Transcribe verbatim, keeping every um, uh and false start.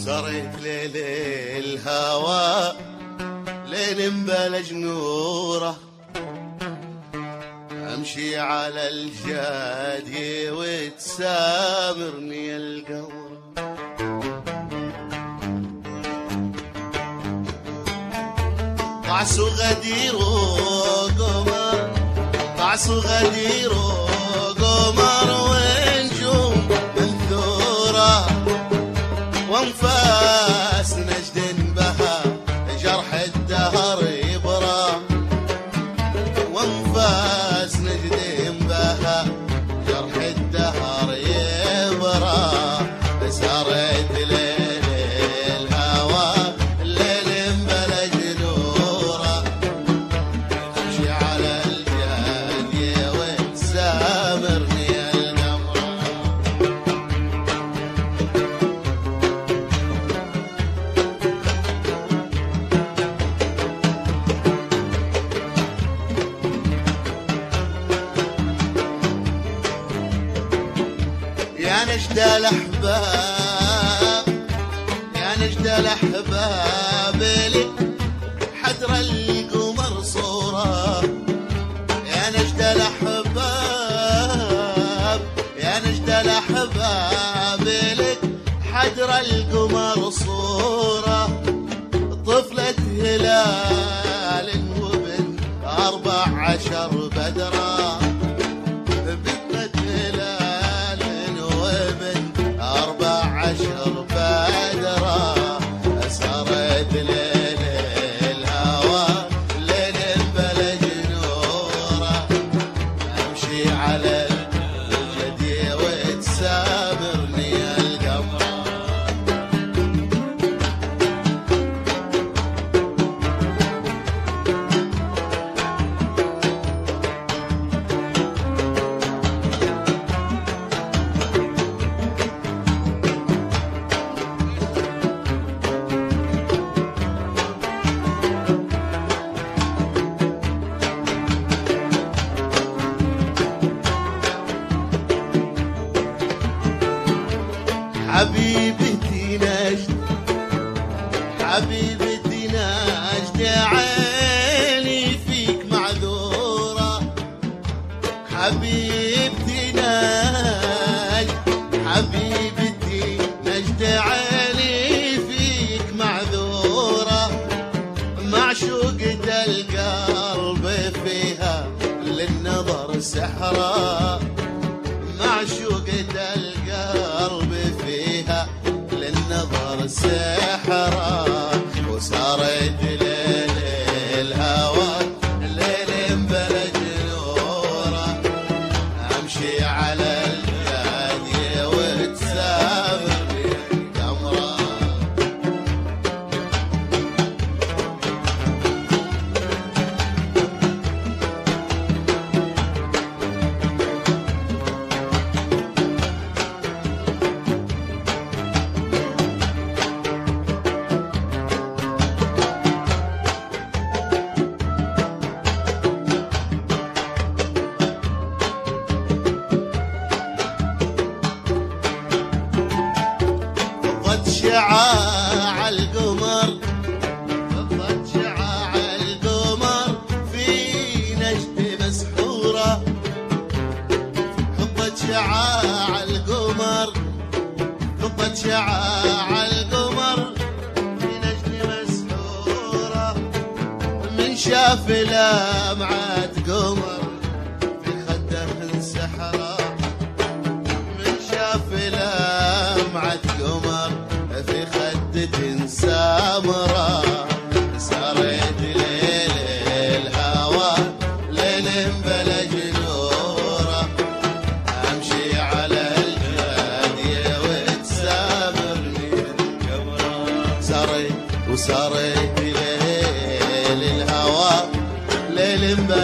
صريت ليل الهوى ليل مبلج نوره، امشي على الجادي وتسامرني القمر. طعسو غدير وقمر، طعسو غدير وقمر ونجوم منثورة، وانفاس نجد بها جرح الدهر يبرى، وانفاس نجد بها جرح الدهر يبرى. سريت ليل الهوى الليل مبلج نوره، امشي على الجادي وتسامرني القمر. يا نجد الاحباب، يا نجد الاحباب لك حدر القمر صوره، يا نجد الاحباب، يا نجد الاحباب لك حدر القمر صوره. طفلة هلال وبن أربع عشر بدرة، بنت هلال وبن أربع عشر بدرة. سريت ليل الهوى ليل مبلج نوره، امشي على الجدي وتسامرني القمر. حبيبتي نجد، حبيبتي نجد عيني فيك معذورة، حبيبتي نجد، حبيبتي نجد عيني فيك معذورة. معشوقة القلب فيها للنظر سحرة، معشوقة القلب فيها للنظر سحرة. وسريت ليل الهوى الليل مبلج نوره، امشي على الجادي وتسامرني القمرة. شعاع القمر، فضت شعاع القمر في نجد مسحورة، فضت شعاع القمر، فضت شعاع القمر في نجد مسحورة. من شاف لمعة قمر في خده انسحرة، من شاف لمعة قمر في خدة سامرة. سريت ليل الهوى ليل مبلج نوره، امشي على الجادي وتسامرني القمرة. سريت وسريت ليل الهوى ليل مبلج